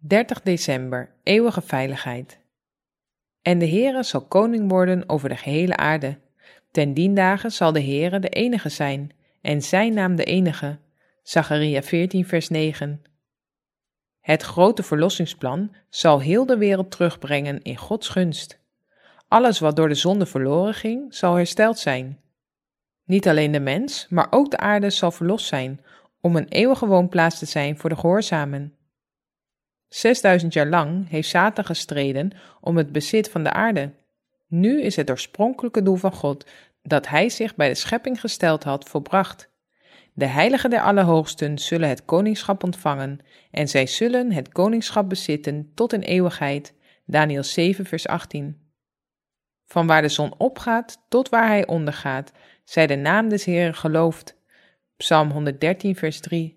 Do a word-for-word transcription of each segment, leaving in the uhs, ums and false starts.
dertig december, eeuwige veiligheid. En de Heere zal koning worden over de gehele aarde. Ten dien dagen zal de Heere de enige zijn, en zijn naam de enige. Zacharia veertien vers negen. Het grote verlossingsplan zal heel de wereld terugbrengen in Gods gunst. Alles wat door de zonde verloren ging, zal hersteld zijn. Niet alleen de mens, maar ook de aarde zal verlost zijn, om een eeuwige woonplaats te zijn voor de gehoorzamen. Zesduizend jaar lang heeft Satan gestreden om het bezit van de aarde. Nu is het oorspronkelijke doel van God, dat hij zich bij de schepping gesteld had, volbracht. De heiligen der Allerhoogsten zullen het koningschap ontvangen, en zij zullen het koningschap bezitten tot in eeuwigheid. Daniël zeven vers achttien. Van waar de zon opgaat tot waar hij ondergaat, zij de naam des Heeren geloofd. Psalm honderddertien vers drie.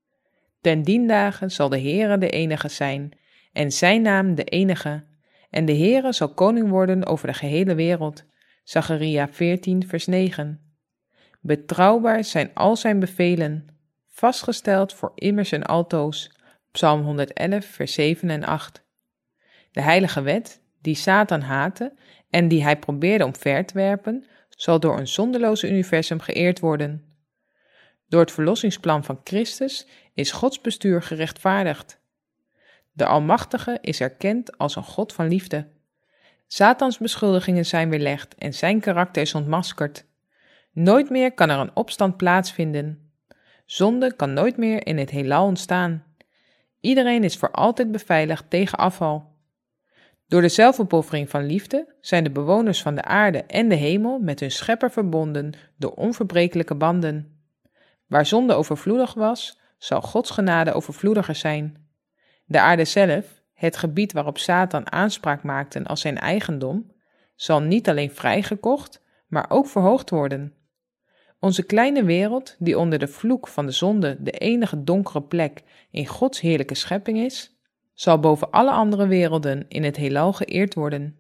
Ten dien dagen zal de Heere de enige zijn, en zijn naam de enige, en de Heere zal koning worden over de gehele wereld. Zacharia veertien vers negen. Betrouwbaar zijn al zijn bevelen, vastgesteld voor immers en altoos. Psalm honderd-elf vers zeven en acht. De heilige wet, die Satan haatte en die hij probeerde omver te werpen, zal door een zonderloze universum geëerd worden. Door het verlossingsplan van Christus is Gods bestuur gerechtvaardigd. De Almachtige is erkend als een God van liefde. Satans beschuldigingen zijn weerlegd en zijn karakter is ontmaskerd. Nooit meer kan er een opstand plaatsvinden. Zonde kan nooit meer in het heelal ontstaan. Iedereen is voor altijd beveiligd tegen afval. Door de zelfopoffering van liefde zijn de bewoners van de aarde en de hemel met hun schepper verbonden door onverbrekelijke banden. Waar zonde overvloedig was, zal Gods genade overvloediger zijn. De aarde zelf, het gebied waarop Satan aanspraak maakte als zijn eigendom, zal niet alleen vrijgekocht, maar ook verhoogd worden. Onze kleine wereld, die onder de vloek van de zonde de enige donkere plek in Gods heerlijke schepping is, zal boven alle andere werelden in het heelal geëerd worden.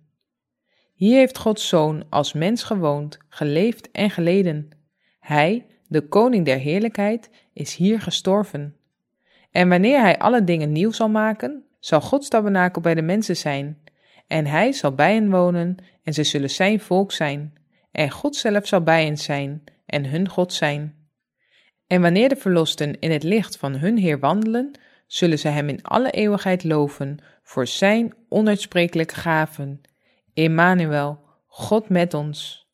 Hier heeft Gods Zoon als mens gewoond, geleefd en geleden. Hij, de koning der heerlijkheid, is hier gestorven. En wanneer hij alle dingen nieuw zal maken, zal Gods tabernakel bij de mensen zijn. En hij zal bij hen wonen en ze zullen zijn volk zijn. En God zelf zal bij hen zijn en hun God zijn. En wanneer de verlosten in het licht van hun Heer wandelen, zullen ze hem in alle eeuwigheid loven voor zijn onuitsprekelijke gaven. Emmanuel, God met ons.